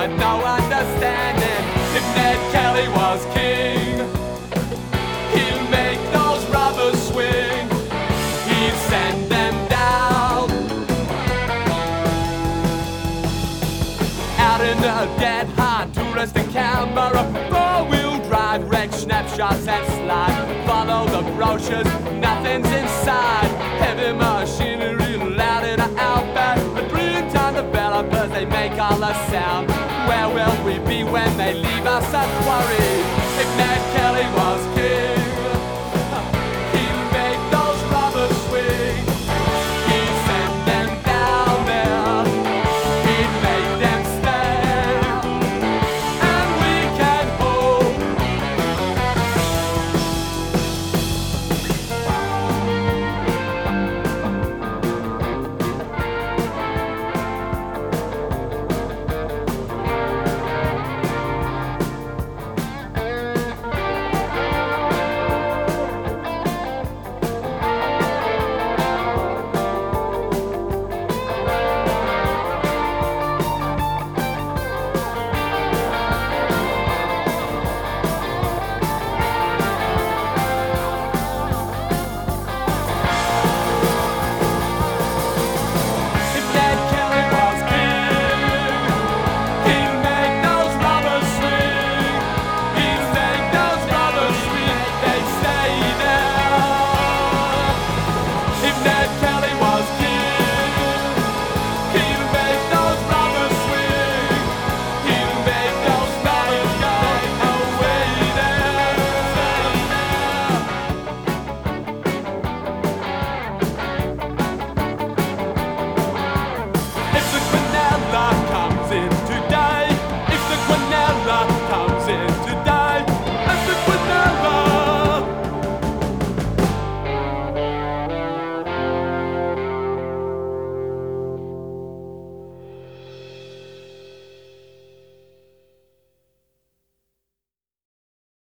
had no understanding. If Ned Kelly was king, he'd make those rubbers swing. He'd send them down out in the dead hard tourist in Canberra. Four-wheel drive, wreck snapshots and slide. Follow the brochures, nothing's inside. Heavy machinery loud in an outback. The dream-time developers, they make all the sound. Where will we be when they leave us unworried? If Ned Kelly was